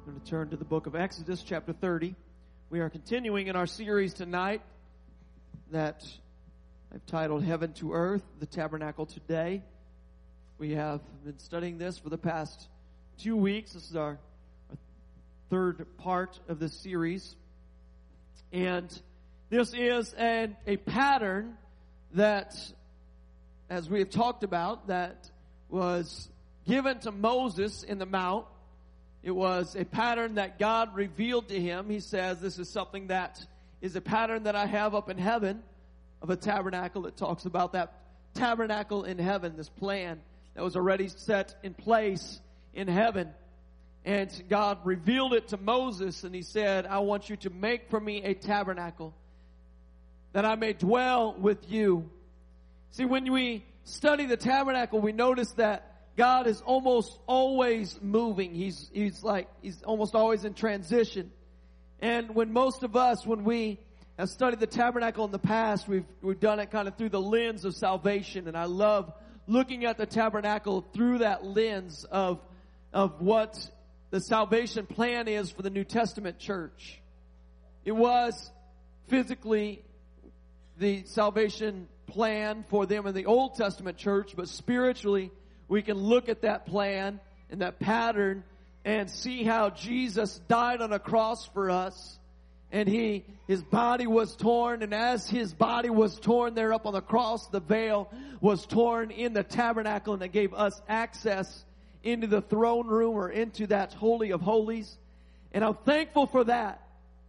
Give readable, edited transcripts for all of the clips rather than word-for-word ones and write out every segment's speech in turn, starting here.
I'm going to turn to the book of Exodus, chapter 30. We are continuing in our series tonight that I've titled Heaven to Earth, the Tabernacle Today. We have been studying this for the past 2 weeks. This is our third part of this series. And this is a pattern that, as we have talked about, that was given to Moses in the Mount. It was a pattern that God revealed to him. He says, this is something that is a pattern that I have up in heaven of a tabernacle. It talks about that tabernacle in heaven, this plan that was already set in place in heaven. And God revealed it to Moses, and he said, I want you to make for me a tabernacle that I may dwell with you. See, when we study the tabernacle, we notice that God is almost always moving. He's almost always in transition. And when most of us, when we have studied the tabernacle in the past, we've done it kind of through the lens of salvation. And I love looking at the tabernacle through that lens of what the salvation plan is for the New Testament church. It was physically the salvation plan for them in the Old Testament church, but spiritually, we can look at that plan and that pattern and see how Jesus died on a cross for us. And his body was torn. And as his body was torn there up on the cross, the veil was torn in the tabernacle. And it gave us access into the throne room or into that Holy of Holies. And I'm thankful for that.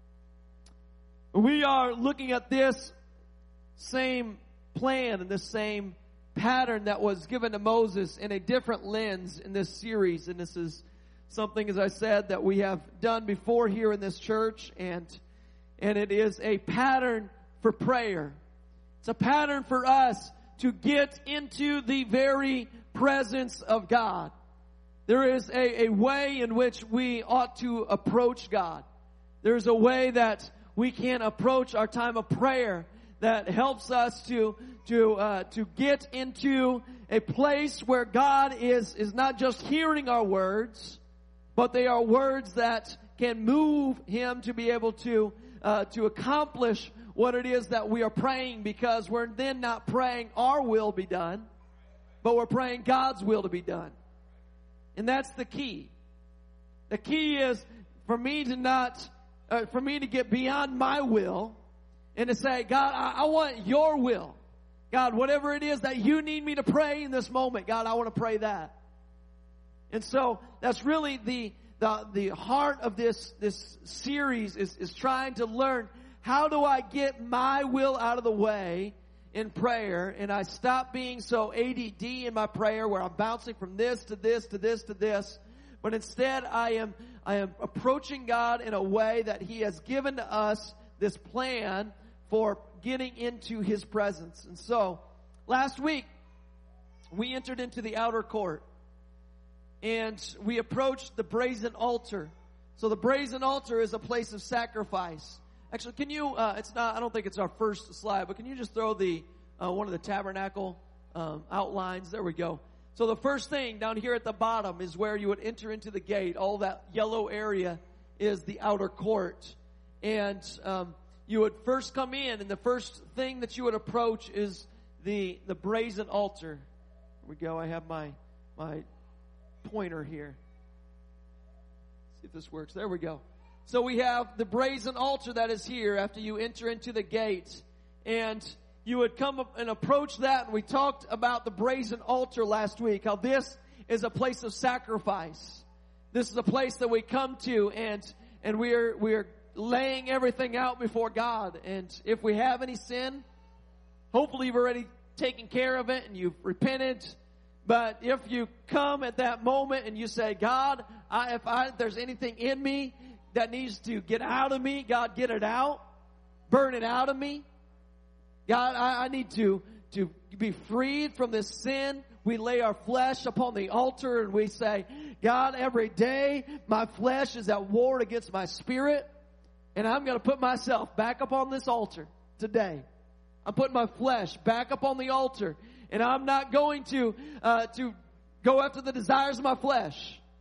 We are looking at this same plan and the same pattern that was given to Moses in a different lens in this series. And this is something, as I said, that we have done before here in this church. And it is a pattern for prayer. It's a pattern for us to get into the very presence of God. There is a way in which we ought to approach God. There's a way that we can approach our time of prayer that helps us to get into a place where God is not just hearing our words, but they are words that can move Him to be able to accomplish what it is that we are praying, because we're then not praying our will be done, but we're praying God's will to be done. And that's the key. The key is for me to get beyond my will and to say, God, I want your will. God, whatever it is that you need me to pray in this moment, God, I want to pray that. And so that's really the heart of this series is trying to learn, how do I get my will out of the way in prayer, and I stop being so ADD in my prayer where I'm bouncing from this to this to this to this, but instead I am approaching God in a way that He has given to us this plan for getting into His presence. And so, last week, we entered into the outer court. And we approached the brazen altar. So the brazen altar is a place of sacrifice. Actually, can you, I don't think it's our first slide, but can you just throw one of the tabernacle outlines? There we go. So the first thing down here at the bottom is where you would enter into the gate. All that yellow area is the outer court. And you would first come in, and the first thing that you would approach is the brazen altar. Here we go. I have my pointer here. Let's see if this works. There we go. So we have the brazen altar that is here after you enter into the gate. And you would come up and approach that. And we talked about the brazen altar last week, how this is a place of sacrifice. This is a place that we come to, and we are laying everything out before God. And if we have any sin, hopefully you've already taken care of it and you've repented. But if you come at that moment and you say, God, if there's anything in me that needs to get out of me, God, get it out. Burn it out of me. God, I need to be freed from this sin. We lay our flesh upon the altar and we say, God, every day my flesh is at war against my spirit. And I'm going to put myself back up on this altar today. I'm putting my flesh back up on the altar. And I'm not going to go after the desires of my flesh.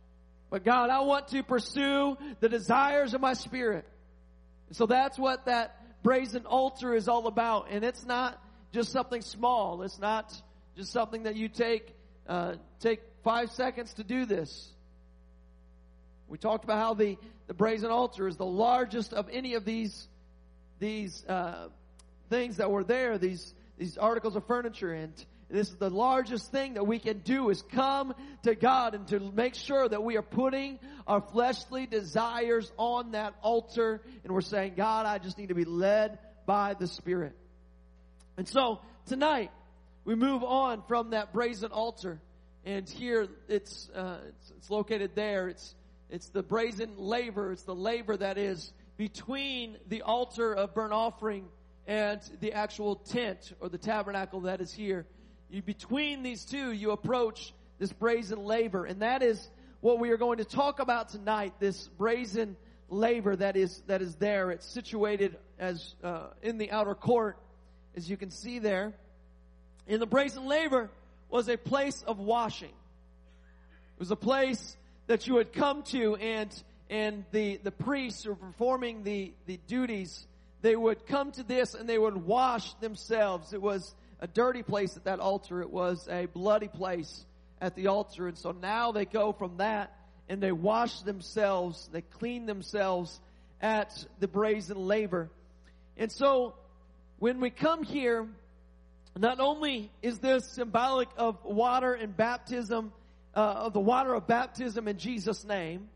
But God, I want to pursue the desires of my spirit. So that's what that brazen altar is all about. And it's not just something small. It's not just something that you take 5 seconds to do this. We talked about how the brazen altar is the largest of any of these things that were there, these articles of furniture. And this is the largest thing that we can do, is come to God and to make sure that we are putting our fleshly desires on that altar. And we're saying, God, I just need to be led by the Spirit. And so tonight we move on from that brazen altar. And here it's located there. It's the brazen laver. It's the laver that is between the altar of burnt offering and the actual tent or the tabernacle that is here. Between these two, you approach this brazen laver. And that is what we are going to talk about tonight, this brazen laver that is there. It's situated as in the outer court, as you can see there. And the brazen laver was a place of washing. It was a place that you would come to, and the priests who were performing the duties, they would come to this and they would wash themselves. It was a dirty place at that altar. It was a bloody place at the altar. And so now they go from that and they wash themselves, they clean themselves at the brazen laver. And so when we come here, not only is this symbolic of water and baptism, of the water of baptism in Jesus' name,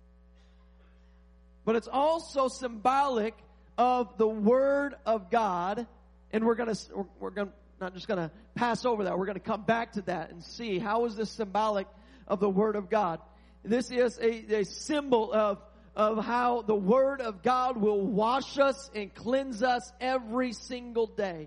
but it's also symbolic of the Word of God. And we're not just going to pass over that. We're going to come back to that and see how is this symbolic of the Word of God. This is a symbol of how the Word of God will wash us and cleanse us every single day.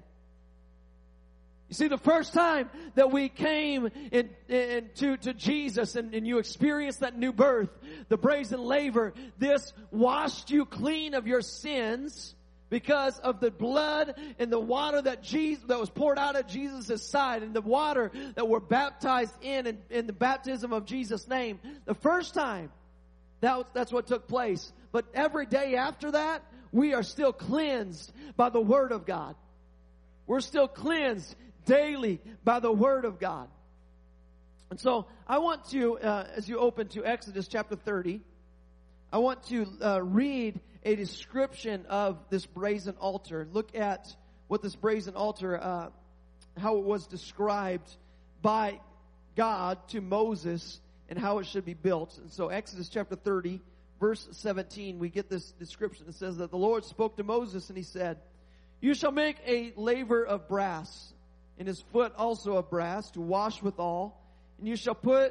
You see, the first time that we came to Jesus and you experienced that new birth, the brazen laver, this washed you clean of your sins because of the blood and the water that was poured out of Jesus' side, and the water that we're baptized in the baptism of Jesus' name. The first time, that's what took place. But every day after that, we are still cleansed by the Word of God. We're still cleansed daily by the Word of God. And so I want to, as you open to Exodus chapter 30, I want to read a description of this brazen altar. Look at what this brazen altar, how it was described by God to Moses and how it should be built. And so Exodus chapter 30, verse 17, we get this description. It says that the Lord spoke to Moses and he said, "You shall make a laver of brass, and his foot also of brass, to wash withal. And you shall put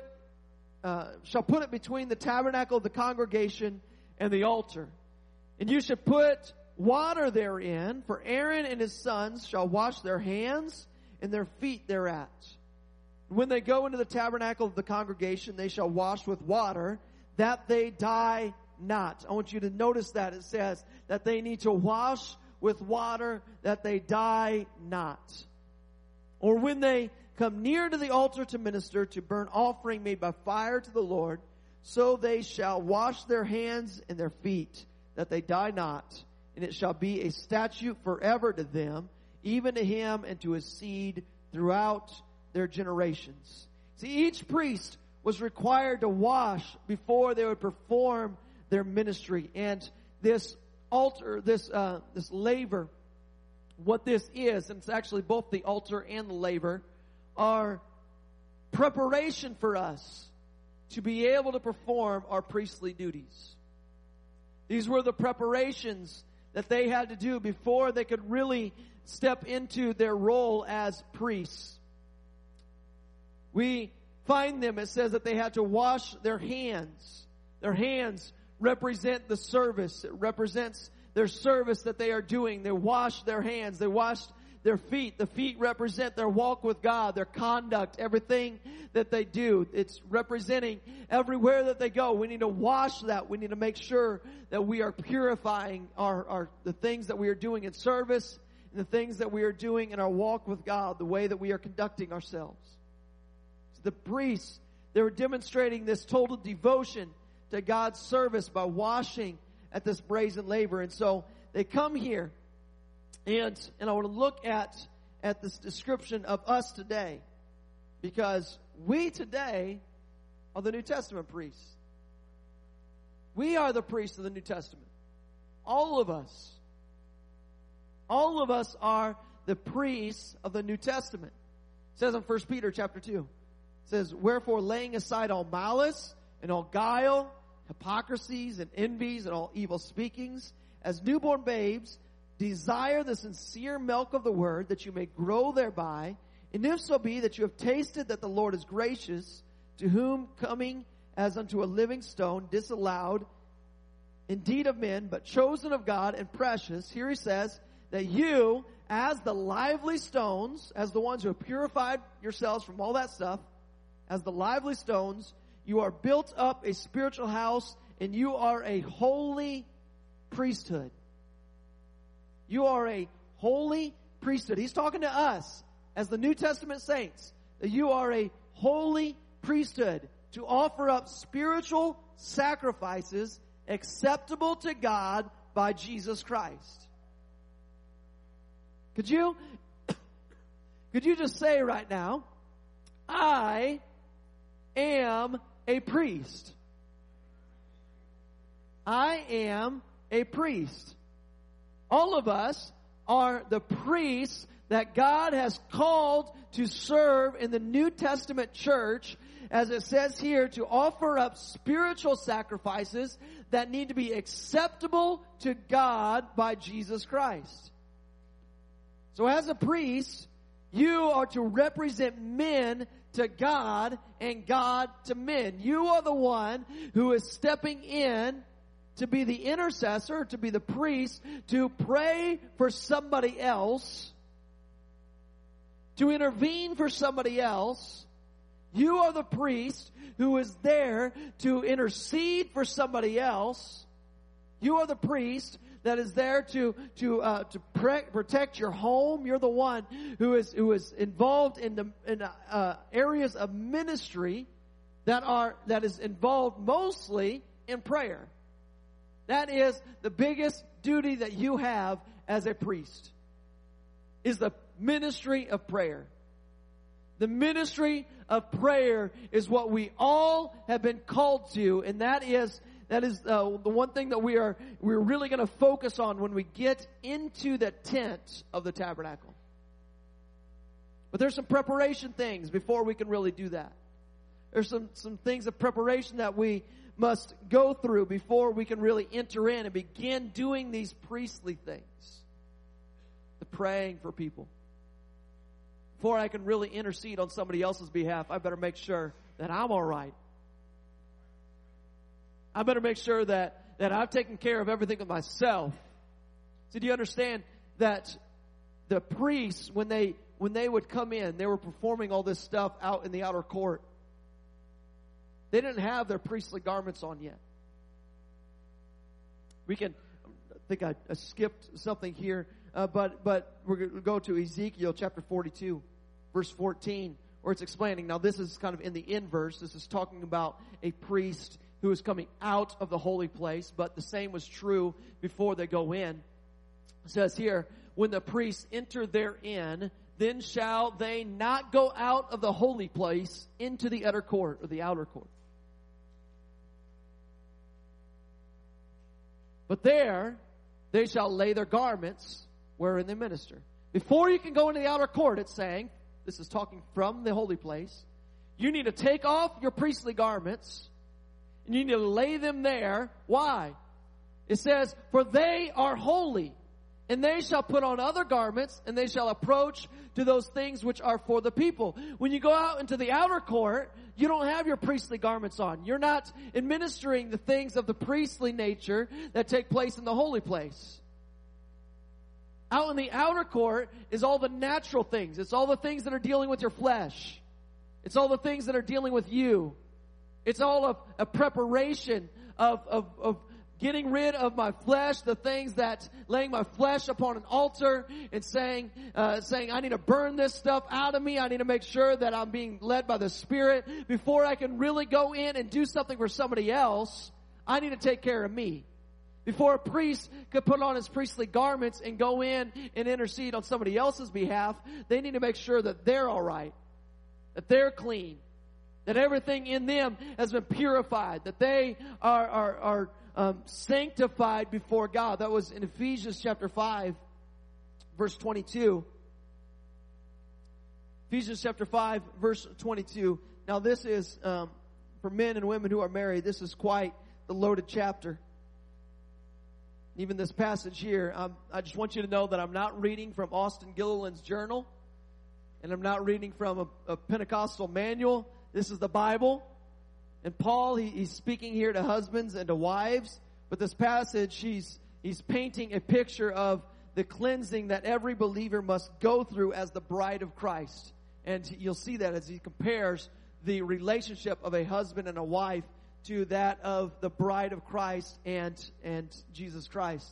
it between the tabernacle of the congregation and the altar. And you shall put water therein, for Aaron and his sons shall wash their hands and their feet thereat. When they go into the tabernacle of the congregation, they shall wash with water, that they die not." I want you to notice that. It says that they need to wash with water, that they die not. Or when they come near to the altar to minister, to burn offering made by fire to the Lord, so they shall wash their hands and their feet, that they die not. And it shall be a statute forever to them, even to him and to his seed throughout their generations. See, each priest was required to wash before they would perform their ministry. And this altar, this laver, what this is, and it's actually both the altar and the laver, are preparation for us to be able to perform our priestly duties. These were the preparations that they had to do before they could really step into their role as priests. We find them, it says that they had to wash their hands. Their hands represent the service. It represents their service that they are doing. They wash their hands. They wash their feet. The feet represent their walk with God, their conduct, everything that they do. It's representing everywhere that they go. We need to wash that. We need to make sure that we are purifying the things that we are doing in service and the things that we are doing in our walk with God, the way that we are conducting ourselves. The priests, they were demonstrating this total devotion to God's service by washing at this brazen laver. And so they come here, and I want to look at this description of us today, because we today are the New Testament priests. We are the priests of the New Testament. All of us. All of us are the priests of the New Testament. It says in 1 Peter chapter 2, it says, "Wherefore laying aside all malice and all guile, hypocrisies and envies and all evil speakings, as newborn babes, desire the sincere milk of the word, that you may grow thereby. And if so be that you have tasted that the Lord is gracious, to whom coming as unto a living stone, disallowed indeed of men, but chosen of God and precious." Here he says that you, as the lively stones, as the ones who have purified yourselves from all that stuff, as the lively stones, you are built up a spiritual house, and you are a holy priesthood. You are a holy priesthood. He's talking to us as the New Testament saints, that you are a holy priesthood to offer up spiritual sacrifices acceptable to God by Jesus Christ. Could you just say right now, I am a priest. I am a priest. All of us are the priests that God has called to serve in the New Testament church, as it says here, to offer up spiritual sacrifices that need to be acceptable to God by Jesus Christ. So as a priest, you are to represent men to God and God to men. You are the one who is stepping in to be the intercessor, to be the priest, to pray for somebody else, to intervene for somebody else. You are the priest who is there to intercede for somebody else. You are the priest that is there to protect your home. You're the one who is involved in areas of ministry that is involved mostly in prayer. That is the biggest duty that you have as a priest, is the ministry of prayer. The ministry of prayer is what we all have been called to, and that is the one thing that we're really going to focus on when we get into the tent of the tabernacle. But there's some preparation things before we can really do that. There's some things of preparation that we must go through before we can really enter in and begin doing these priestly things. The praying for people. Before I can really intercede on somebody else's behalf, I better make sure that I'm all right. I better make sure that I've taken care of everything of myself. So do you understand that the priests, when they would come in, they were performing all this stuff out in the outer court. They didn't have their priestly garments on yet. I think I skipped something here, but we're going to go to Ezekiel chapter 42, verse 14, where it's explaining. Now this is kind of in the inverse. This is talking about a priest who is coming out of the holy place, but the same was true before they go in. It says here, when the priests enter therein, then shall they not go out of the holy place into the outer court or the outer court. But there they shall lay their garments wherein they minister. Before you can go into the outer court, it's saying, this is talking from the holy place, you need to take off your priestly garments and you need to lay them there. Why? It says, for they are holy, and they shall put on other garments, and they shall approach to those things which are for the people. When you go out into the outer court, you don't have your priestly garments on. You're not administering the things of the priestly nature that take place in the holy place. Out in the outer court is all the natural things. It's all the things that are dealing with your flesh. It's all the things that are dealing with you. It's all of a preparation of getting rid of my flesh, the things that laying my flesh upon an altar and saying, I need to burn this stuff out of me. I need to make sure that I'm being led by the Spirit before I can really go in and do something for somebody else. I need to take care of me. Before a priest could put on his priestly garments and go in and intercede on somebody else's behalf, they need to make sure that they're all right, that they're clean, that everything in them has been purified, that they are sanctified before God. That was in Ephesians chapter 5, verse 22. Ephesians chapter 5, verse 22. Now this is, for men and women who are married, this is quite the loaded chapter. Even this passage here, I just want you to know that I'm not reading from Austin Gilliland's journal, and I'm not reading from a Pentecostal manual. This is the Bible. And Paul, he's speaking here to husbands and to wives. But this passage, he's painting a picture of the cleansing that every believer must go through as the bride of Christ. And you'll see that as he compares the relationship of a husband and a wife to that of the bride of Christ and Jesus Christ.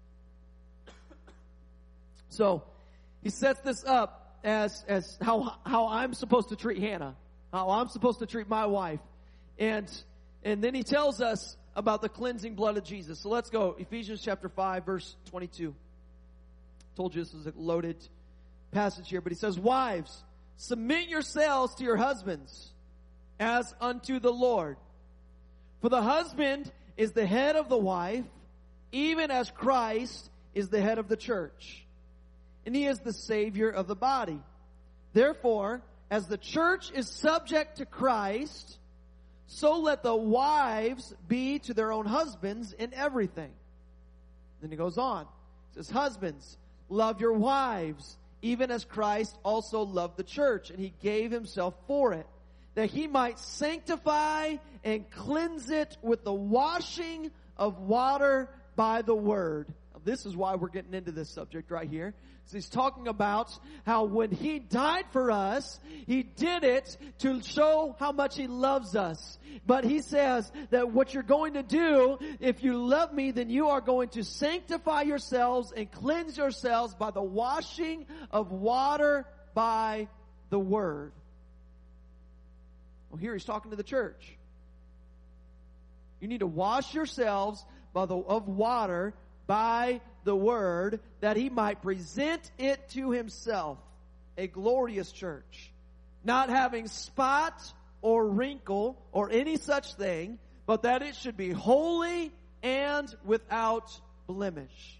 So he sets this up as how I'm supposed to treat Hannah, how I'm supposed to treat my wife, and then he tells us about the cleansing blood of Jesus. So let's go, Ephesians chapter 5, verse 22. Told you this is a loaded passage here, but he says, "Wives, submit yourselves to your husbands as unto the Lord. For the husband is the head of the wife, even as Christ is the head of the church. And he is the Savior of the body. Therefore, as the church is subject to Christ, so let the wives be to their own husbands in everything." Then he goes on. He says, "Husbands, love your wives, even as Christ also loved the church, and he gave himself for it, that he might sanctify and cleanse it with the washing of water by the word." Now, this is why we're getting into this subject right here. So he's talking about how when he died for us, he did it to show how much he loves us. But he says that what you're going to do, if you love me, then you are going to sanctify yourselves and cleanse yourselves by the washing of water by the word. Well, here he's talking to the church. You need to wash yourselves of water by the word, that he might present it to himself, a glorious church, not having spot or wrinkle or any such thing, but that it should be holy and without blemish.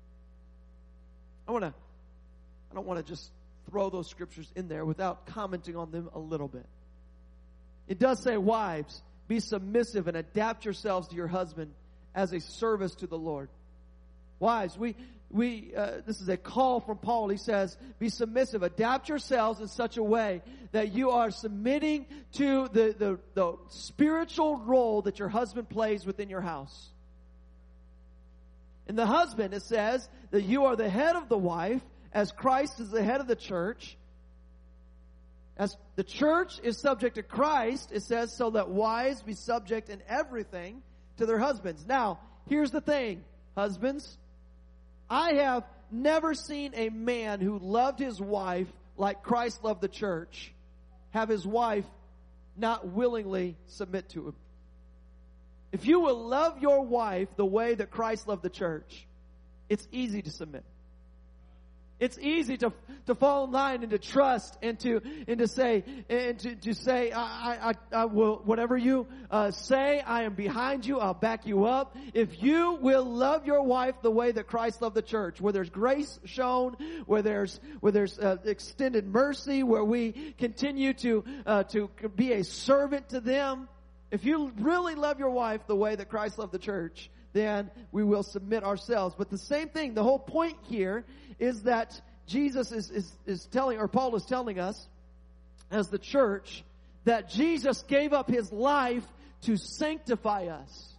I don't want to just throw those scriptures in there without commenting on them a little bit. It does say, "Wives, be submissive and adapt yourselves to your husband as a service to the Lord." Wives, this is a call from Paul. He says, be submissive. Adapt yourselves in such a way that you are submitting to the spiritual role that your husband plays within your house. And the husband, it says that you are the head of the wife, as Christ is the head of the church. As the church is subject to Christ, it says, so that wives be subject in everything to their husbands. Now, here's the thing, husbands. I have never seen a man who loved his wife like Christ loved the church have his wife not willingly submit to him. If you will love your wife the way that Christ loved the church, it's easy to submit. It's easy to fall in line and to trust and to say I will, whatever you say, I am behind you. I'll back you up. If you will love your wife the way that Christ loved the church, where there's grace shown, where there's extended mercy, where we continue to be a servant to them. If you really love your wife the way that Christ loved the church, then we will submit ourselves. But the same thing, the whole point here is that Jesus is telling, or Paul is telling us, as the church, that Jesus gave up his life to sanctify us.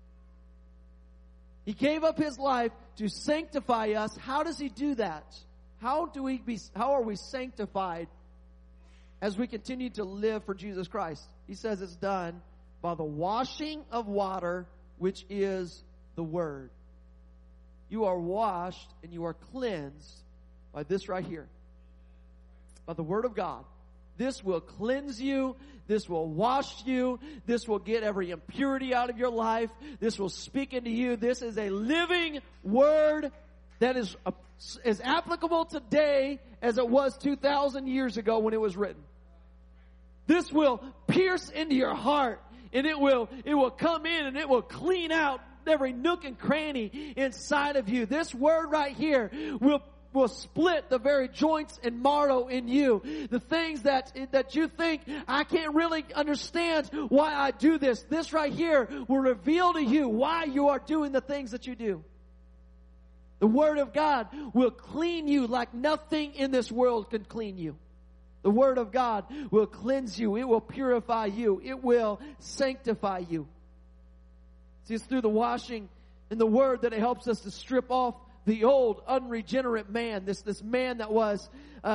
He gave up his life to sanctify us. How does he do that? How are we sanctified as we continue to live for Jesus Christ? He says it's done by the washing of water, which is the word. You are washed and you are cleansed by this right here. By the word of God. This will cleanse you. This will wash you. This will get every impurity out of your life. This will speak into you. This is a living word that is as applicable today as it was 2,000 years ago when it was written. This will pierce into your heart, and it will come in and it will clean out every nook and cranny inside of you. This word right here will split the very joints and marrow in you. The things that you think, I can't really understand why I do this. This right here will reveal to you why you are doing the things that you do. The Word of God will clean you like nothing in this world can clean you. The Word of God will cleanse you. It will purify you. It will sanctify you. See, it's through the washing in the Word that it helps us to strip off the old unregenerate man. This man that was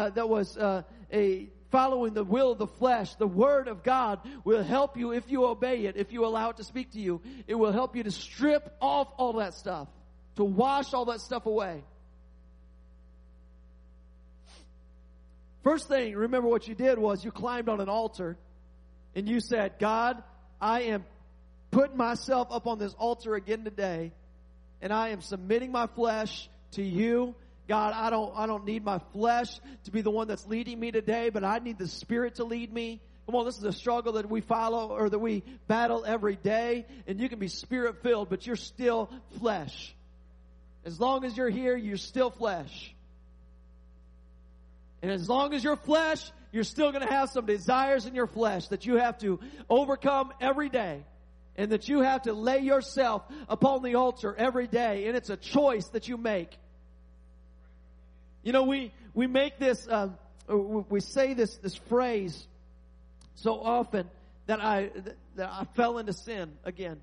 following the will of the flesh. The Word of God will help you if you obey it, if you allow it to speak to you. It will help you to strip off all that stuff, to wash all that stuff away. First thing, remember what you did was you climbed on an altar and you said, God, I am putting myself up on this altar again today, and I am submitting my flesh to you. God, I don't need my flesh to be the one that's leading me today, but I need the Spirit to lead me. Come on, this is a struggle that we follow or that we battle every day, and you can be Spirit-filled, but you're still flesh. As long as you're here, you're still flesh. And as long as you're flesh, you're still going to have some desires in your flesh that you have to overcome every day. And that you have to lay yourself upon the altar every day. And it's a choice that you make. You know, we make this, we say this phrase so often that I fell into sin again.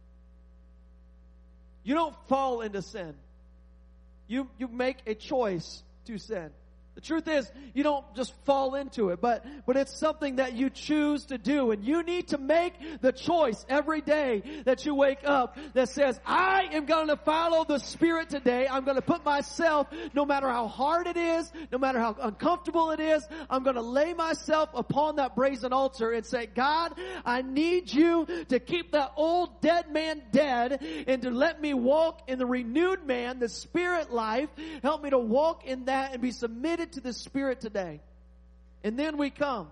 You don't fall into sin. You make a choice to sin. The truth is, you don't just fall into it, but it's something that you choose to do. And you need to make the choice every day that you wake up that says, I am going to follow the Spirit today. I'm going to put myself, no matter how hard it is, no matter how uncomfortable it is, I'm going to lay myself upon that brazen altar and say, God, I need you to keep that old dead man dead and to let me walk in the renewed man, the Spirit life. Help me to walk in that and be submitted to the Spirit today. And then we come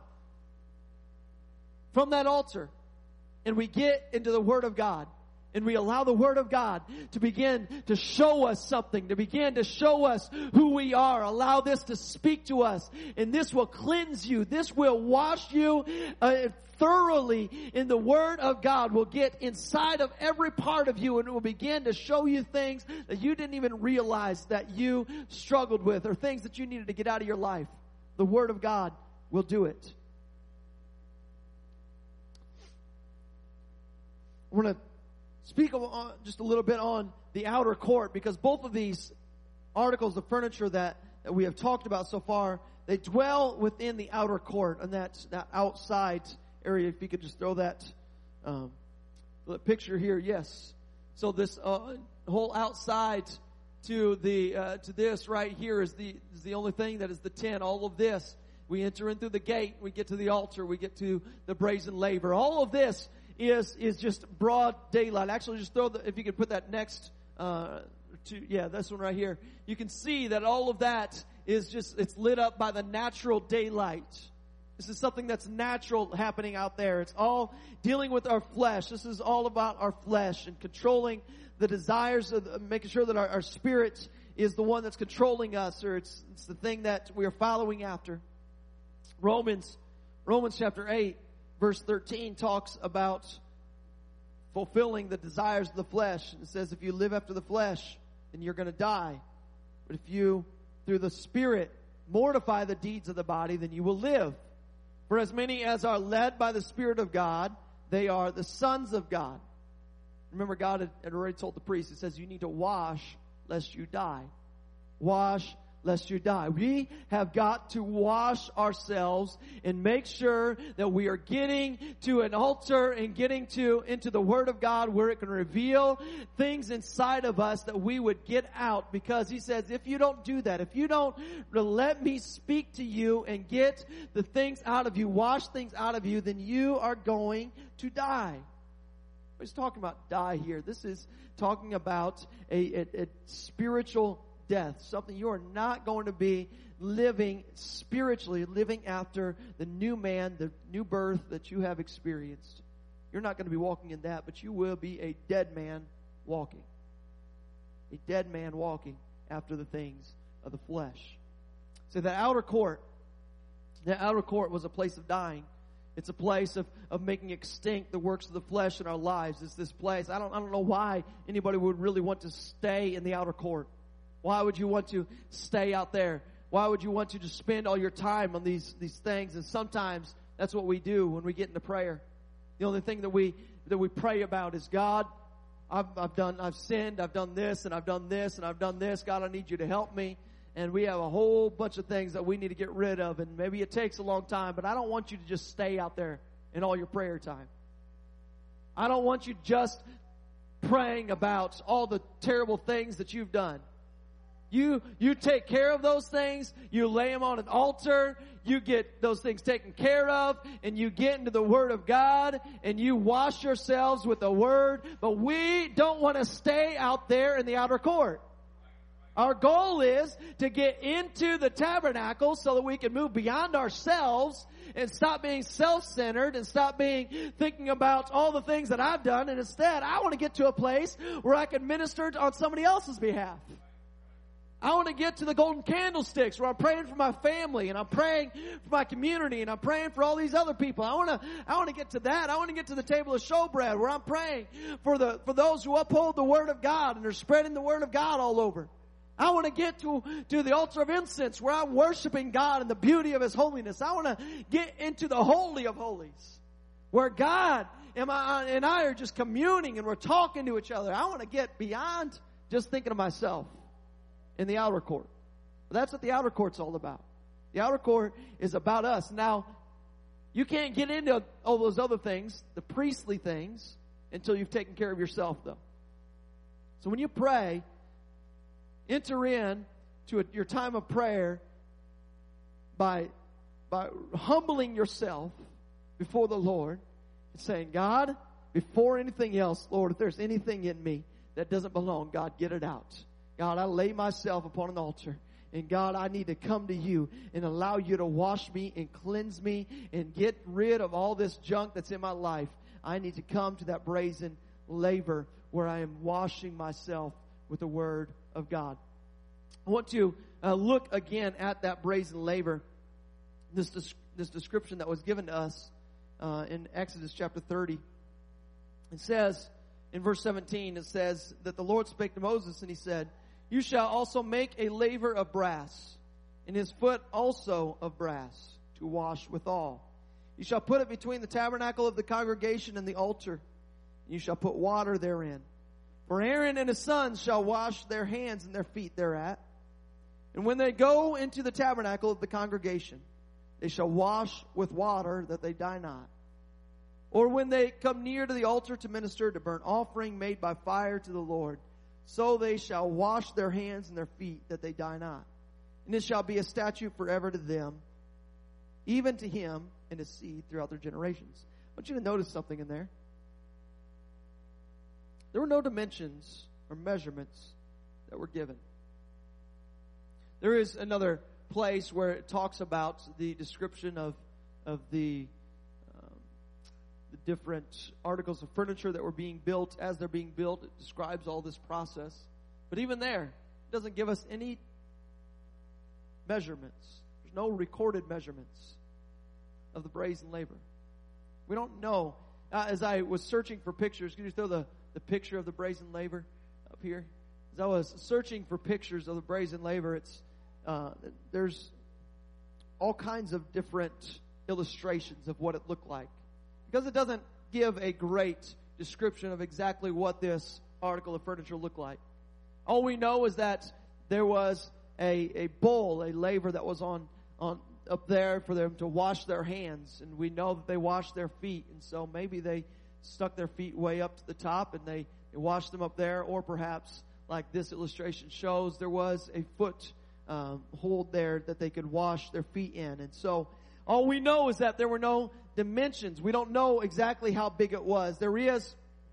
from that altar and we get into the Word of God. And we allow the Word of God to begin to show us something, to begin to show us who we are. Allow this to speak to us. And this will cleanse you. This will wash you thoroughly. In the Word of God will get inside of every part of you, and it will begin to show you things that you didn't even realize that you struggled with, or things that you needed to get out of your life. The Word of God will do it. We're going to speak just a little bit on the outer court, because both of these articles of furniture that we have talked about so far, they dwell within the outer court, and that outside area. If you could just throw that picture here, yes. So this whole outside to this right here is the only thing that is the tent. All of this, we enter in through the gate, we get to the altar, we get to the brazen laver. All of this is just broad daylight. Actually, just if you could put that next this one right here. You can see that all of that is it's lit up by the natural daylight. This is something that's natural happening out there. It's all dealing with our flesh. This is all about our flesh and controlling the desires of making sure that our spirit is the one that's controlling us, or it's the thing that we are following after. Romans chapter 8. Verse 13 talks about fulfilling the desires of the flesh. It says, if you live after the flesh, then you're going to die. But if you, through the Spirit, mortify the deeds of the body, then you will live. For as many as are led by the Spirit of God, they are the sons of God. Remember, God had already told the priest, it says, you need to wash lest you die. Wash lest you die. We have got to wash ourselves and make sure that we are getting to an altar and getting into the Word of God where it can reveal things inside of us that we would get out. Because He says, if you don't do that, if you don't let me speak to you and get the things out of you, wash things out of you, then you are going to die. He's talking about die here. This is talking about a spiritual death, something you are not going to be living spiritually, living after the new man, the new birth that you have experienced. You're not going to be walking in that, but you will be a dead man walking. A dead man walking after the things of the flesh. So the outer court was a place of dying. It's a place of making extinct the works of the flesh in our lives. It's this place. I don't know why anybody would really want to stay in the outer court. Why would you want to stay out there? Why would you want to just spend all your time on these things? And sometimes that's what we do when we get into prayer. The only thing that we pray about is, God, I've sinned, I've done this, and I've done this, and I've done this. God, I need you to help me. And we have a whole bunch of things that we need to get rid of. And maybe it takes a long time, but I don't want you to just stay out there in all your prayer time. I don't want you just praying about all the terrible things that you've done. You take care of those things. You lay them on an altar. You get those things taken care of. And you get into the Word of God. And you wash yourselves with the Word. But we don't want to stay out there in the outer court. Our goal is to get into the tabernacle so that we can move beyond ourselves and stop being self-centered and stop thinking about all the things that I've done. And instead, I want to get to a place where I can minister on somebody else's behalf. I want to get to the golden candlesticks where I'm praying for my family and I'm praying for my community and I'm praying for all these other people. I want to get to that. I want to get to the table of showbread where I'm praying for those who uphold the Word of God and are spreading the Word of God all over. I want to get to the altar of incense where I'm worshiping God in the beauty of His holiness. I want to get into the Holy of Holies where God and I are just communing and we're talking to each other. I want to get beyond just thinking of myself in the outer court. But that's what the outer court's all about. The outer court is about us. Now, you can't get into all those other things, the priestly things, until you've taken care of yourself, though. So when you pray, enter in to your time of prayer by humbling yourself before the Lord and saying, God, before anything else, Lord, if there's anything in me that doesn't belong, God, get it out. God, I lay myself upon an altar. And God, I need to come to you and allow you to wash me and cleanse me and get rid of all this junk that's in my life. I need to come to that brazen laver where I am washing myself with the Word of God. I want to look again at that brazen laver, this description that was given to us in Exodus chapter 30. It says, in verse 17, it says that the Lord spake to Moses and He said, you shall also make a laver of brass, and his foot also of brass, to wash withal. You shall put it between the tabernacle of the congregation and the altar, and you shall put water therein. For Aaron and his sons shall wash their hands and their feet thereat. And when they go into the tabernacle of the congregation, they shall wash with water, that they die not. Or when they come near to the altar to minister to burnt offering made by fire to the Lord, so they shall wash their hands and their feet, that they die not. And it shall be a statute forever to them, even to him and his seed throughout their generations. I want you to notice something in there. There were no dimensions or measurements that were given. There is another place where it talks about the description of the different articles of furniture that were being built. As they're being built, it describes all this process. But even there, it doesn't give us any measurements. There's no recorded measurements of the brazen laver. We don't know. As I was searching for pictures, could you throw the picture of the brazen laver up here? As I was searching for pictures of the brazen laver, there's all kinds of different illustrations of what it looked like. Because it doesn't give a great description of exactly what this article of furniture looked like. All we know is that there was a bowl, a laver that was on up there for them to wash their hands. And we know that they washed their feet. And so maybe they stuck their feet way up to the top and they washed them up there. Or perhaps, like this illustration shows, there was a foot hold there that they could wash their feet in. And so all we know is that there were no dimensions. We don't know exactly how big it was. There is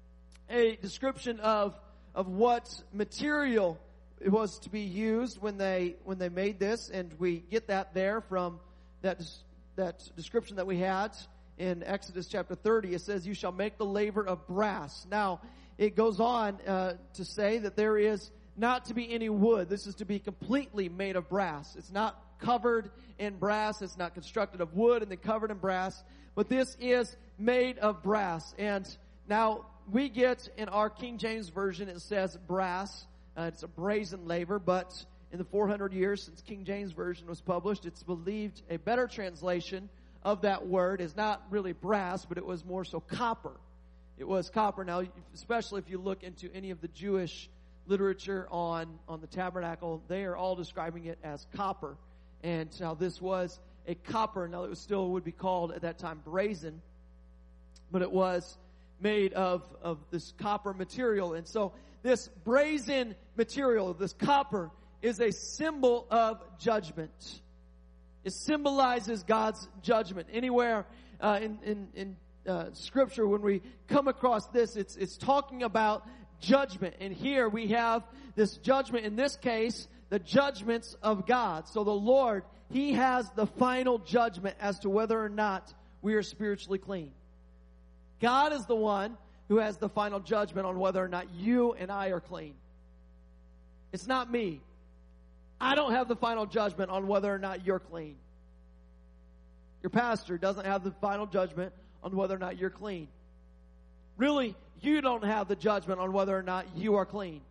a description of what material it was to be used when they made this, and we get that there from that description that we had in Exodus chapter 30. It says, "You shall make the laver of brass." Now, it goes on to say that there is not to be any wood. This is to be completely made of brass. It's not covered in brass. It's not constructed of wood and then covered in brass. But this is made of brass. And now we get in our King James Version, it says brass. It's a brazen laver, but in the 400 years since King James Version was published, it's believed a better translation of that word is not really brass, but it was more so copper. It was copper. Now, especially if you look into any of the Jewish literature on the tabernacle, they are all describing it as copper. And now this was a copper. Now, it still would be called at that time brazen, but it was made of this copper material. And so this brazen material, this copper, is a symbol of judgment. It symbolizes God's judgment. Anywhere in Scripture, when we come across this, it's talking about judgment. And here we have this judgment. In this case, the judgments of God. So the Lord, He has the final judgment as to whether or not we are spiritually clean. God is the one who has the final judgment on whether or not you and I are clean. It's not me. I don't have the final judgment on whether or not you're clean. Your pastor doesn't have the final judgment on whether or not you're clean. Really, you don't have the judgment on whether or not you are clean.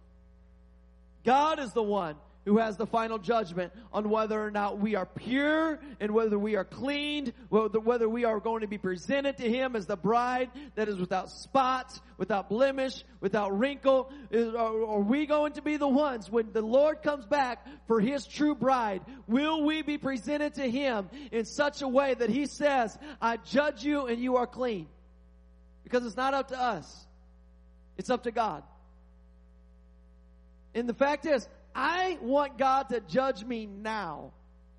God is the one who has the final judgment on whether or not we are pure and whether we are cleaned, whether we are going to be presented to Him as the bride that is without spot, without blemish, without wrinkle. Are we going to be the ones when the Lord comes back for His true bride? Will we be presented to Him in such a way that He says, "I judge you and you are clean"? Because it's not up to us. It's up to God. And the fact is, I want God to judge me now.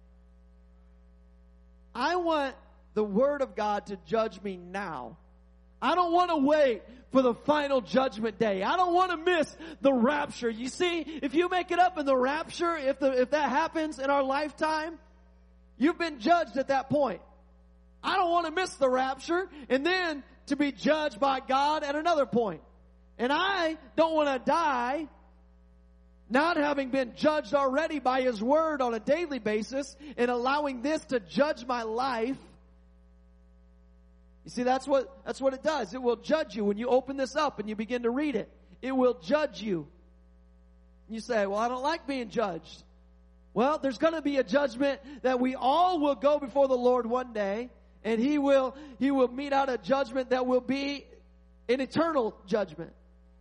I want the Word of God to judge me now. I don't want to wait for the final judgment day. I don't want to miss the rapture. You see, if you make it up in the rapture, if that happens in our lifetime, you've been judged at that point. I don't want to miss the rapture and then to be judged by God at another point. And I don't want to die not having been judged already by His Word on a daily basis and allowing this to judge my life. You see, that's what it does. It will judge you when you open this up and you begin to read it. It will judge you. You say, "Well, I don't like being judged." Well, there's going to be a judgment that we all will go before the Lord one day, and He will mete out a judgment that will be an eternal judgment.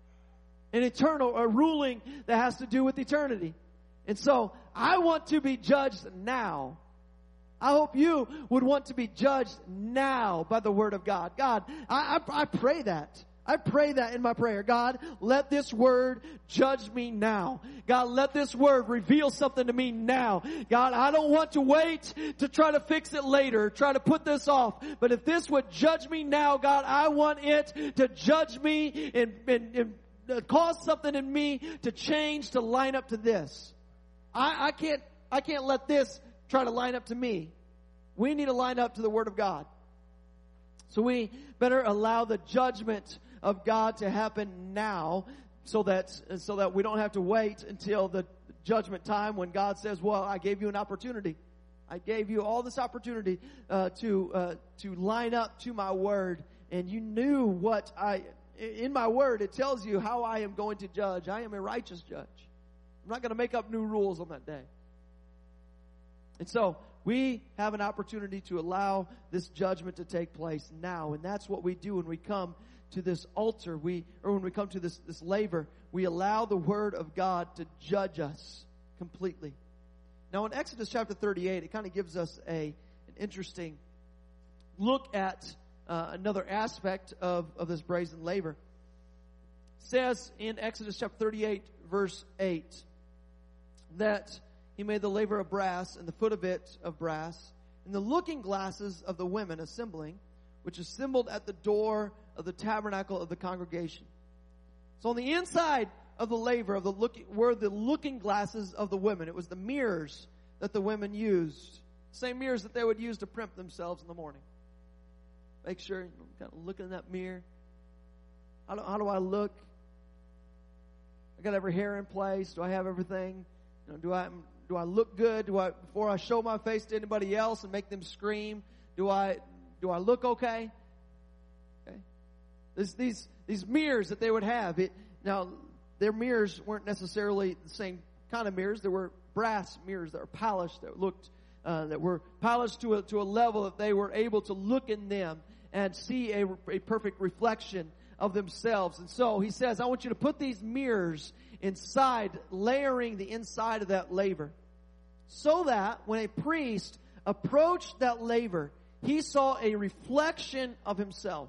A ruling that has to do with eternity. And so, I want to be judged now. I hope you would want to be judged now by the Word of God. God, I pray that. I pray that in my prayer. God, let this Word judge me now. God, let this Word reveal something to me now. God, I don't want to wait to try to fix it later, try to put this off. But if this would judge me now, God, I want it to judge me and cause something in me to change, to line up to this. I can't let this try to line up to me. We need to line up to the Word of God. So we better allow the judgment of God to happen now so that we don't have to wait until the judgment time when God says, "Well, I gave you an opportunity. I gave you all this opportunity to line up to my Word, and you knew what in my Word, it tells you how I am going to judge. I am a righteous judge. I'm not going to make up new rules on that day." And so we have an opportunity to allow this judgment to take place now. And that's what we do when we come to this altar. When we come to this laver, we allow the Word of God to judge us completely. Now in Exodus chapter 38, it kind of gives us an interesting look at another aspect of this brazen laver. It says in Exodus chapter 38, verse 8, that he made the laver of brass, and the foot of it of brass, and the looking glasses of the women assembling, which assembled at the door of the tabernacle of the congregation. So on the inside of the laver of the were the looking glasses of the women. It was the mirrors that the women used. Same mirrors that they would use to primp themselves in the morning. Make sure you're kind of looking in that mirror. How do I look? I got every hair in place. Do I have everything? You know, do I look good? Before I show my face to anybody else and make them scream? Do I look okay? Okay. These mirrors that they would have. Now their mirrors weren't necessarily the same kind of mirrors. There were brass mirrors that were polished, that were polished to a level that they were able to look in them and see a perfect reflection of themselves. And so he says, I want you to put these mirrors inside, layering the inside of that laver, so that when a priest approached that laver, he saw a reflection of himself.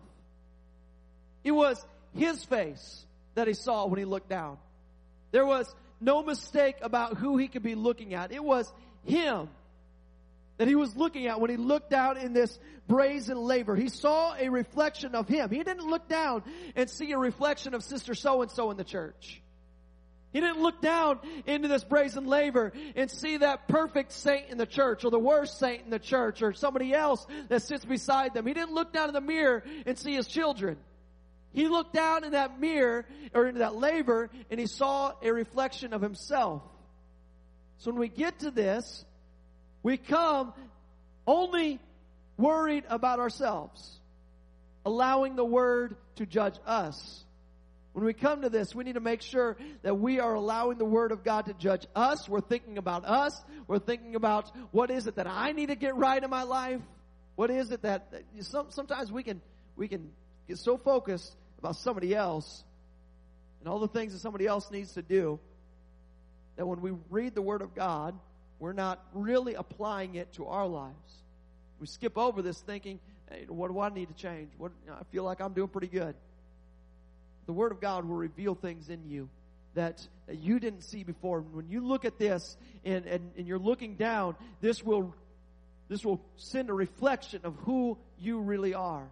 It was his face that he saw when he looked down. There was no mistake about who he could be looking at. It was him that he was looking at when he looked down in this brazen laver. He saw a reflection of him. He didn't look down and see a reflection of Sister So-and-so in the church. He didn't look down into this brazen laver and see that perfect saint in the church or the worst saint in the church or somebody else that sits beside them. He didn't look down in the mirror and see his children. He looked down in that mirror or into that laver and he saw a reflection of himself. So when we get to this, we come only worried about ourselves, allowing the Word to judge us. When we come to this, we need to make sure that we are allowing the Word of God to judge us. We're thinking about us. We're thinking about what is it that I need to get right in my life? What is it that sometimes we can get so focused about somebody else and all the things that somebody else needs to do that when we read the Word of God, we're not really applying it to our lives. We skip over this thinking, hey, what do I need to change? I feel like I'm doing pretty good. The Word of God will reveal things in you that you didn't see before. When you look at this and you're looking down, this will send a reflection of who you really are.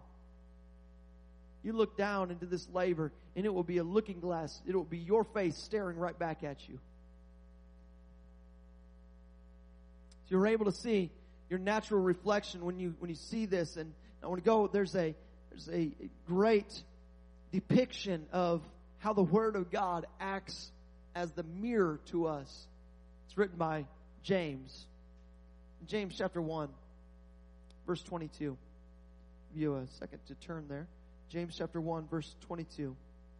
You look down into this laver, and it will be a looking glass. It will be your face staring right back at you. So you're able to see your natural reflection when you see this. And I want to go. There's a great depiction of how the Word of God acts as the mirror to us. It's written by James. James chapter 1, verse 22. Give you a second to turn there. James chapter 1, verse 22.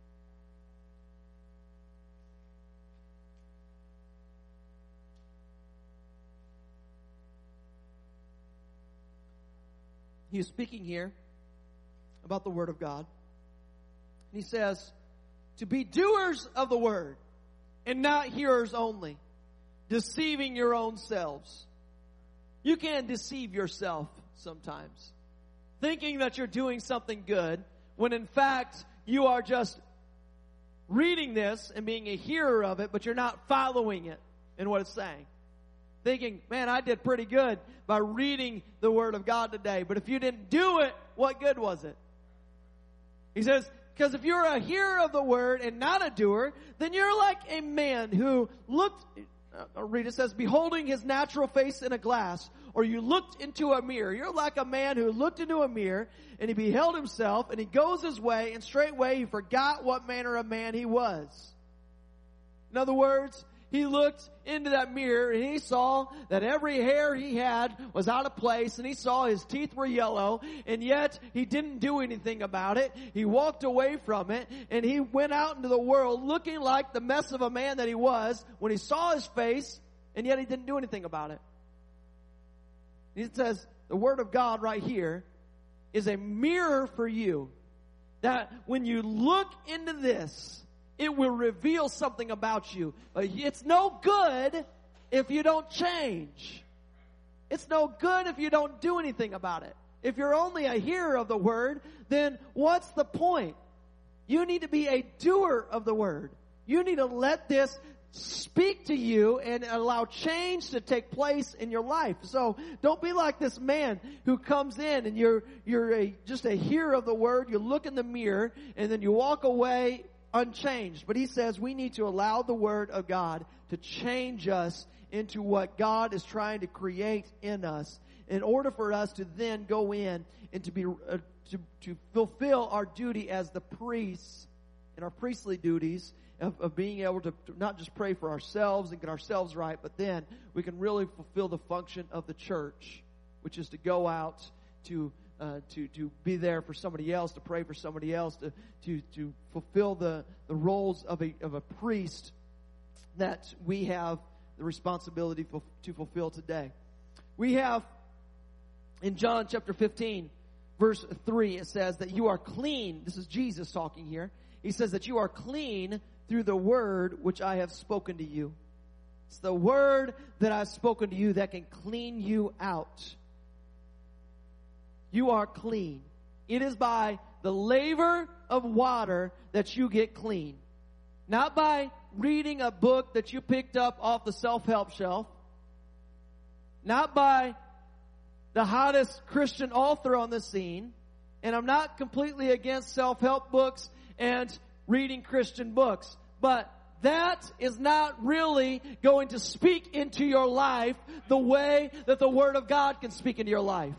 He is speaking here about the Word of God. And he says, to be doers of the Word and not hearers only, deceiving your own selves. You can deceive yourself sometimes, thinking that you're doing something good, when in fact you are just reading this and being a hearer of it, but you're not following it in what it's saying. Thinking, man, I did pretty good by reading the Word of God today. But if you didn't do it, what good was it? He says, because if you're a hearer of the Word and not a doer, then you're like a man who looked, I'll read it, says, beholding his natural face in a glass, or you looked into a mirror. You're like a man who looked into a mirror and he beheld himself and he goes his way and straightway he forgot what manner of man he was. In other words, he looked into that mirror and he saw that every hair he had was out of place, and he saw his teeth were yellow, and yet he didn't do anything about it. He walked away from it, and he went out into the world looking like the mess of a man that he was when he saw his face, and yet he didn't do anything about it. He says the Word of God right here is a mirror for you, that when you look into this, it will reveal something about you. It's no good if you don't change. It's no good if you don't do anything about it. If you're only a hearer of the word, then what's the point? You need to be a doer of the word. You need to let this speak to you and allow change to take place in your life. So don't be like this man who comes in and you're just a hearer of the word. You look in the mirror and then you walk away unchanged. But he says we need to allow the word of God to change us into what God is trying to create in us, in order for us to then go in and to be to fulfill our duty as the priests and our priestly duties of being able to not just pray for ourselves and get ourselves right, but then we can really fulfill the function of the church, which is to go out to be there for somebody else, to pray for somebody else, to fulfill the roles of a priest that we have the responsibility to fulfill today. We have in John chapter 15, verse 3, it says that you are clean. This is Jesus talking here. He says that you are clean through the word which I have spoken to you. It's the word that I've spoken to you that can clean you out. You are clean. It is by the laver of water that you get clean. Not by reading a book that you picked up off the self-help shelf. Not by the hottest Christian author on the scene. And I'm not completely against self-help books and reading Christian books. But that is not really going to speak into your life the way that the Word of God can speak into your life.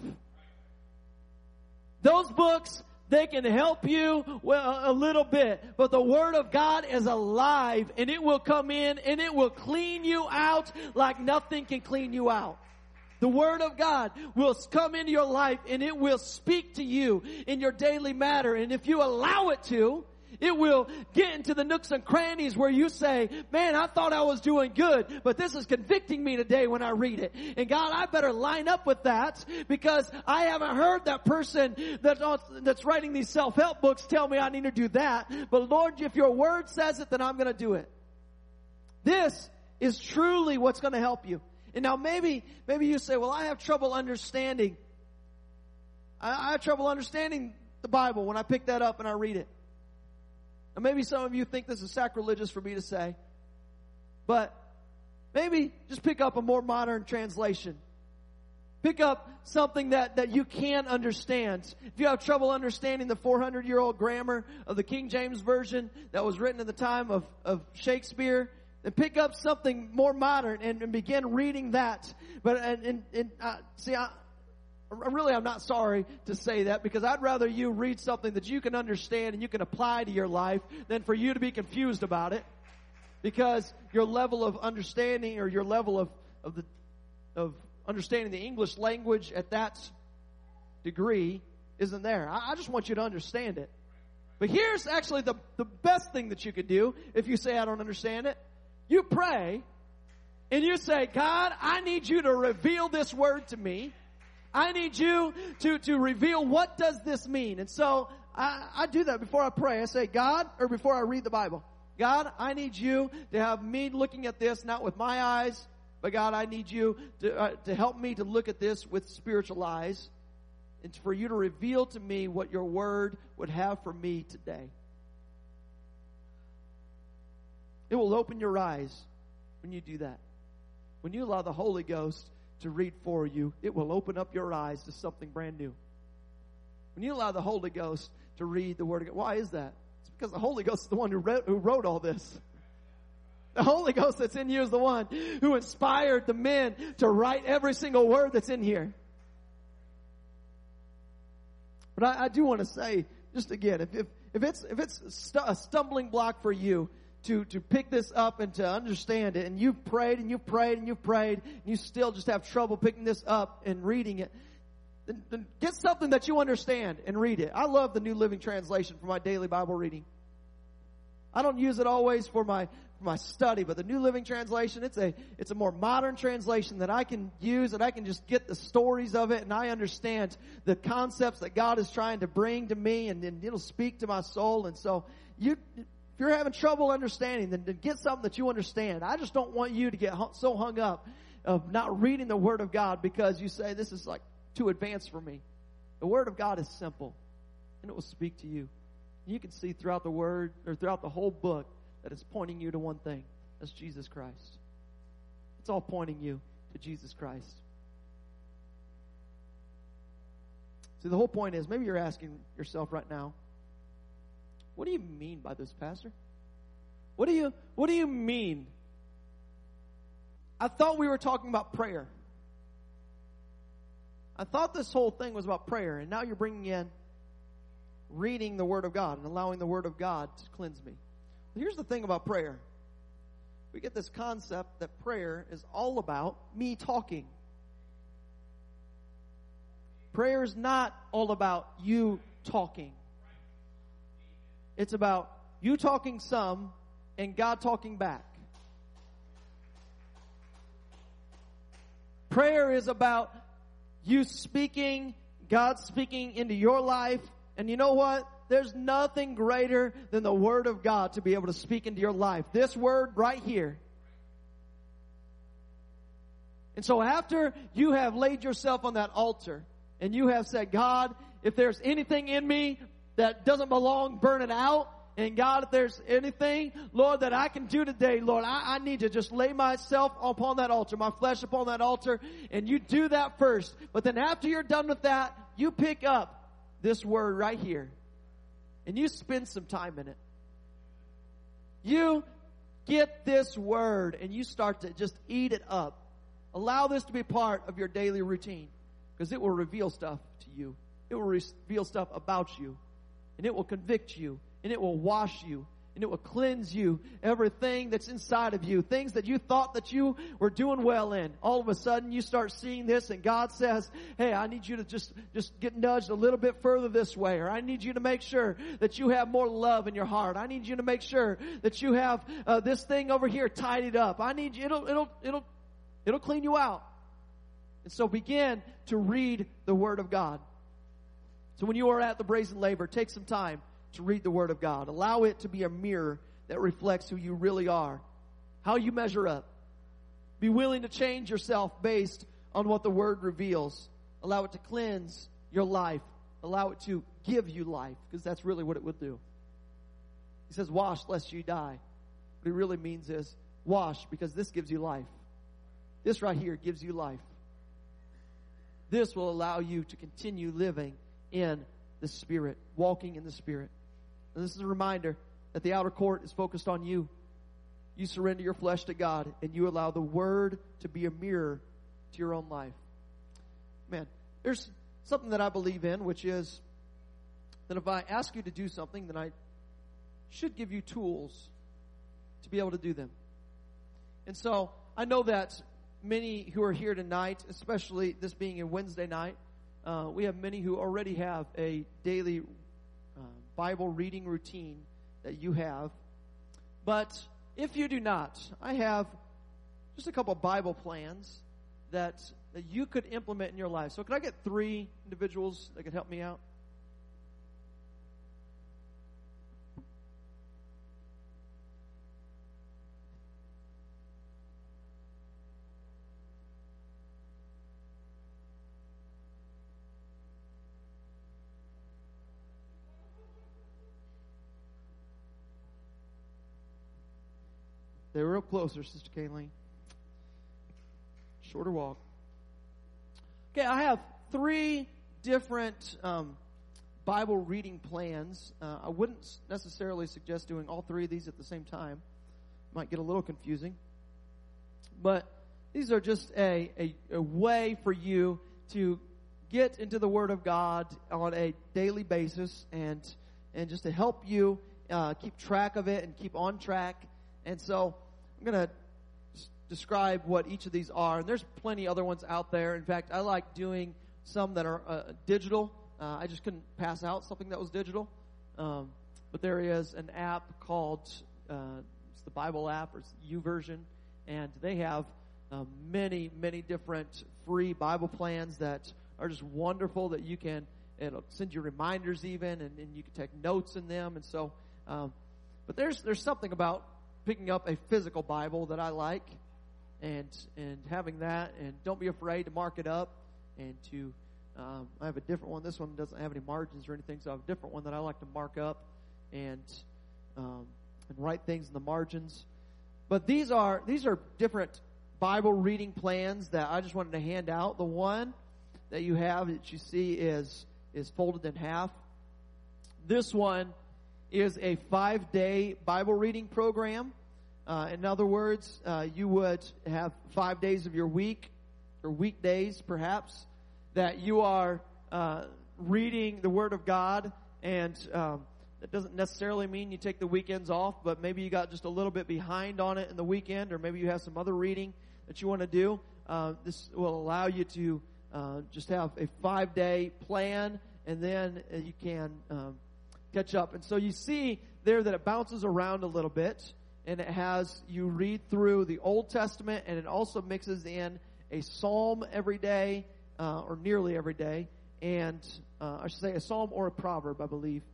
Those books, they can help you a little bit, but the Word of God is alive, and it will come in and it will clean you out like nothing can clean you out. The Word of God will come into your life and it will speak to you in your daily matter. And if you allow it to, it will get into the nooks and crannies where you say, man, I thought I was doing good, but this is convicting me today when I read it. And God, I better line up with that because I haven't heard that person that's writing these self-help books tell me I need to do that. But Lord, if your word says it, then I'm going to do it. This is truly what's going to help you. And now maybe you say, well, I have trouble understanding. I have trouble understanding the Bible when I pick that up and I read it. Now maybe some of you think this is sacrilegious for me to say, but maybe just pick up a more modern translation. Pick up something that you can understand. If you have trouble understanding the 400-year-old grammar of the King James Version that was written in the time of Shakespeare, then pick up something more modern and begin reading that. But I'm not sorry to say that, because I'd rather you read something that you can understand and you can apply to your life than for you to be confused about it, because your level of understanding or your level of understanding the English language at that degree isn't there. I just want you to understand it. But here's actually the best thing that you could do if you say I don't understand it. You pray and you say, God, I need you to reveal this word to me. I need you to reveal what does this mean. And so I do that before I pray. I say, God, or before I read the Bible, God, I need you to have me looking at this not with my eyes, but God, I need you to help me to look at this with spiritual eyes, and for you to reveal to me what your word would have for me today. It will open your eyes when you do that. When you allow the Holy Ghost to read for you, it will open up your eyes to something brand new. When you allow the Holy Ghost to read the Word of God, why is that? It's because the Holy Ghost is the one who wrote all this. The Holy Ghost that's in you is the one who inspired the men to write every single word that's in here. But I do want to say, just again, if it's a stumbling block for you to pick this up and to understand it, and you've prayed and you've prayed and you've prayed, and you still just have trouble picking this up and reading it, then get something that you understand and read it. I love the New Living Translation for my daily Bible reading. I don't use it always for my study, but the New Living Translation, it's a more modern translation that I can use, and I can just get the stories of it, and I understand the concepts that God is trying to bring to me, and it'll speak to my soul. And so If you're having trouble understanding, then get something that you understand. I just don't want you to get so hung up of not reading the Word of God because you say, this is like too advanced for me. The Word of God is simple, and it will speak to you. You can see throughout the Word, or throughout the whole book, that it's pointing you to one thing. That's Jesus Christ. It's all pointing you to Jesus Christ. See, the whole point is, maybe you're asking yourself right now, what do you mean by this, Pastor? What do you mean? I thought we were talking about prayer. I thought this whole thing was about prayer, and now you're bringing in reading the Word of God and allowing the Word of God to cleanse me. Here's the thing about prayer. We get this concept that prayer is all about me talking. Prayer is not all about you talking. It's about you talking some and God talking back. Prayer is about you speaking, God speaking into your life. And you know what? There's nothing greater than the Word of God to be able to speak into your life. This Word right here. And so after you have laid yourself on that altar and you have said, God, if there's anything in me that doesn't belong, burn it out. And God, if there's anything, Lord, that I can do today, Lord, I need to just lay myself upon that altar, my flesh upon that altar, and you do that first. But then after you're done with that, you pick up this Word right here, and you spend some time in it. You get this Word, and you start to just eat it up. Allow this to be part of your daily routine, because it will reveal stuff to you. It will reveal stuff about you, and it will convict you, and it will wash you, and it will cleanse you. Everything that's inside of you, things that you thought that you were doing well in, all of a sudden you start seeing this, and God says, hey, I need you to just get nudged a little bit further this way, or I need you to make sure that you have more love in your heart. I need you to make sure that you have this thing over here tidied up. I need you, it'll clean you out. And so begin to read the Word of God. So when you are at the brazen laver, take some time to read the Word of God. Allow it to be a mirror that reflects who you really are, how you measure up. Be willing to change yourself based on what the Word reveals. Allow it to cleanse your life. Allow it to give you life, because that's really what it would do. He says, wash lest you die. What he really means is, wash because this gives you life. This right here gives you life. This will allow you to continue living in the Spirit, walking in the Spirit. And this is a reminder that the outer court is focused on you. You surrender your flesh to God, and you allow the Word to be a mirror to your own life. Man, there's something that I believe in, which is that if I ask you to do something, then I should give you tools to be able to do them. And so I know that many who are here tonight, especially this being a Wednesday night, we have many who already have a daily Bible reading routine that you have. But if you do not, I have just a couple of Bible plans that you could implement in your life. So could I get 3 individuals that could help me out? They were up closer, Sister Kayleen. Shorter walk. Okay, I have 3 different Bible reading plans. I wouldn't necessarily suggest doing all 3 of these at the same time. Might get a little confusing. But these are just a way for you to get into the Word of God on a daily basis, and just to help you keep track of it and keep on track. And so I'm going to describe what each of these are. And there's plenty other ones out there. In fact, I like doing some that are digital. I just couldn't pass out something that was digital. But there is an app called, it's the Bible app, or it's the YouVersion. And they have many, many different free Bible plans that are just wonderful, that you can, it'll send you reminders even, and you can take notes in them. And so But there's something about picking up a physical Bible that I like, and having that, and don't be afraid to mark it up, and to I have a different one. This one doesn't have any margins or anything, so I have a different one that I like to mark up and write things in the margins. But these are different Bible reading plans that I just wanted to hand out. The one that you have that you see is folded in half. This one is a 5-day Bible reading program. In other words, you would have 5 days of your week, or weekdays perhaps, that you are reading the Word of God. And that doesn't necessarily mean you take the weekends off, but maybe you got just a little bit behind on it in the weekend, or maybe you have some other reading that you want to do. This will allow you to just have a 5-day plan, and then you can catch up. And so you see there that it bounces around a little bit, and it has, you read through the Old Testament, and it also mixes in a psalm every day, or nearly every day, and I should say a psalm or a proverb, I believe.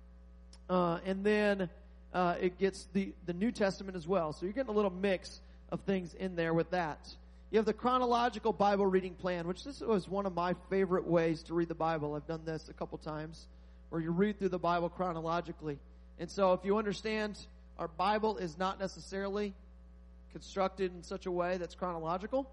And then it gets the New Testament as well. So you're getting a little mix of things in there with that. You have the chronological Bible reading plan, which this was one of my favorite ways to read the Bible. I've done this a couple times, where you read through the Bible chronologically. And so if you understand, our Bible is not necessarily constructed in such a way that's chronological.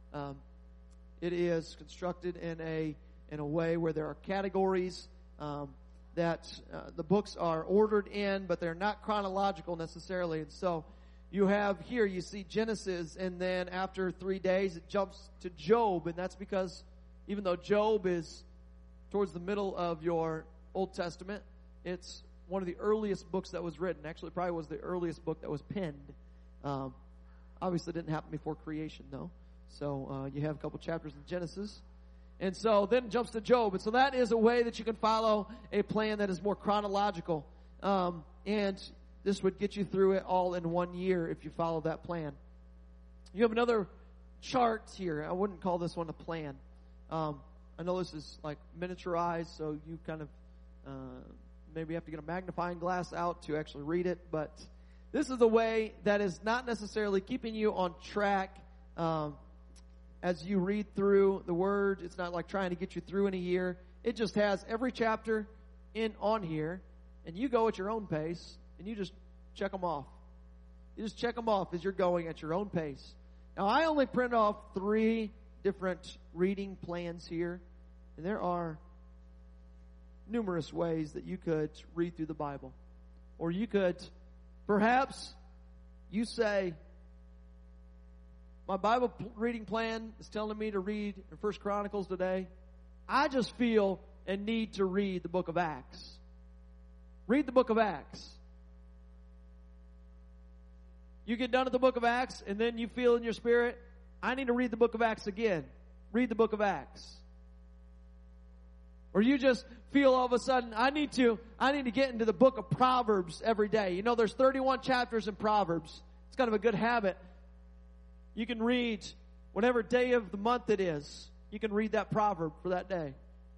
It is constructed in a way where there are categories that the books are ordered in, but they're not chronological necessarily. And so you have here, you see Genesis, and then after 3 days it jumps to Job, and that's because even though Job is towards the middle of your Old Testament, it's one of the earliest books that was written. Actually, probably was the earliest book that was penned. Obviously, it didn't happen before creation, though. So you have a couple chapters in Genesis. And so then it jumps to Job. And so that is a way that you can follow a plan that is more chronological. And this would get you through it all in 1 year if you follow that plan. You have another chart here. I wouldn't call this one a plan. I know this is like miniaturized, so you kind of maybe have to get a magnifying glass out to actually read it. But this is a way that is not necessarily keeping you on track as you read through the Word. It's not like trying to get you through in a year. It just has every chapter on here, and you go at your own pace, and you just check them off. You just check them off as you're going at your own pace. Now, I only print off 3 different reading plans here, and there are numerous ways that you could read through the Bible. Or you could, perhaps, you say, my Bible reading plan is telling me to read in 1 Chronicles today. I just feel a need to read the book of Acts. Read the book of Acts. You get done at the book of Acts, and then you feel in your spirit, I need to read the book of Acts again. Read the book of Acts. Or you just feel all of a sudden, I need to get into the book of Proverbs every day. You know, there's 31 chapters in Proverbs. It's kind of a good habit. You can read whatever day of the month it is. You can read that proverb for that day.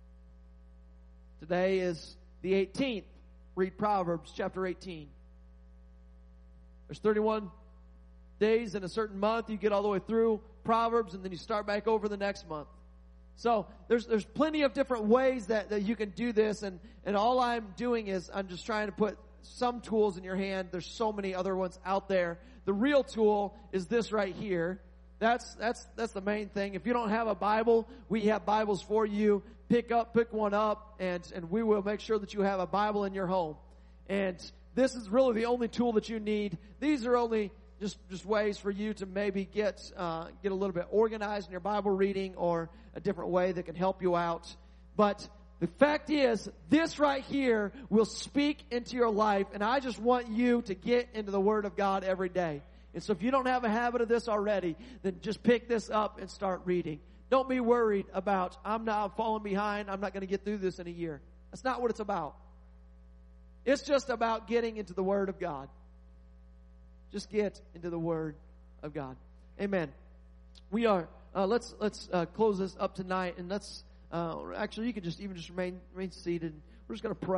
Today is the 18th. Read Proverbs chapter 18. There's 31 days in a certain month. You get all the way through Proverbs, and then you start back over the next month. So there's plenty of different ways that you can do this, and all I'm doing is I'm just trying to put some tools in your hand. There's so many other ones out there. The real tool is this right here. That's the main thing. If you don't have a Bible, we have Bibles for you. Pick one up, and we will make sure that you have a Bible in your home. And this is really the only tool that you need. These are only just ways for you to maybe get a little bit organized in your Bible reading, or a different way that can help you out. But the fact is, this right here will speak into your life, and I just want you to get into the Word of God every day. And so if you don't have a habit of this already, then just pick this up and start reading. Don't be worried about, I'm falling behind, I'm not going to get through this in a year. That's not what it's about. It's just about getting into the Word of God. Just get into the Word of God. Amen. We are, let's close this up tonight, and let's, actually you can just remain seated. We're just going to pray.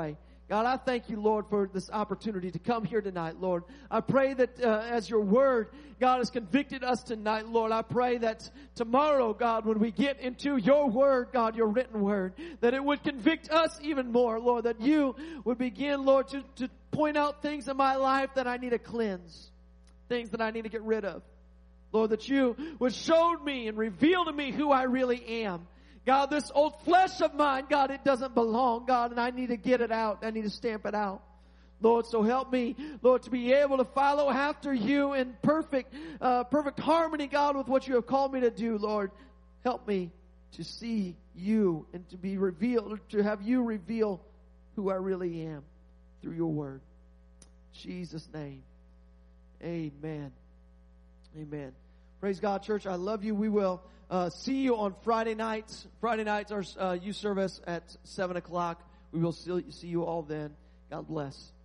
God, I thank you, Lord, for this opportunity to come here tonight, Lord. I pray that as your word, God, has convicted us tonight, Lord, I pray that tomorrow, God, when we get into your word, God, your written word, that it would convict us even more, Lord, that you would begin, Lord, to point out things in my life that I need to cleanse, things that I need to get rid of. Lord, that you would show me and reveal to me who I really am. God, this old flesh of mine, God, it doesn't belong, God, and I need to get it out. I need to stamp it out. Lord, so help me, Lord, to be able to follow after you in perfect harmony, God, with what you have called me to do, Lord. Help me to see you and to be revealed, to have you reveal who I really am through your word. In Jesus' name, amen. Amen. Praise God, church. I love you. We will see you on Friday nights. Friday nights, our youth service at 7 o'clock. We will see you all then. God bless.